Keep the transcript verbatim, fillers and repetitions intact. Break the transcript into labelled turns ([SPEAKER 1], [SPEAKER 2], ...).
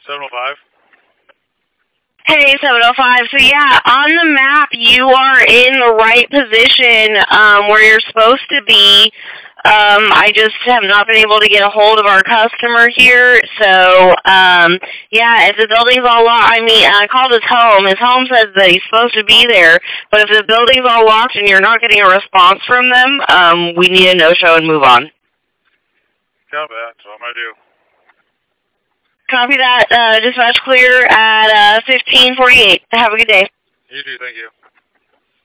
[SPEAKER 1] seven oh five.
[SPEAKER 2] Hey, seven oh five. So yeah, on the map you are in the right position um, where you're supposed to be. Um, I just have not been able to get a hold of our customer here. So um, yeah, if the building's all locked, I mean, I called his home. His home says that he's supposed to be there. But if the building's all locked and you're not getting a response from them, um, we need a no-show and move on.
[SPEAKER 1] Copy that. That's what I'm gonna do.
[SPEAKER 2] Copy that. Uh, dispatch clear at uh, fifteen forty-eight. Have a good day.
[SPEAKER 1] You too. Thank you.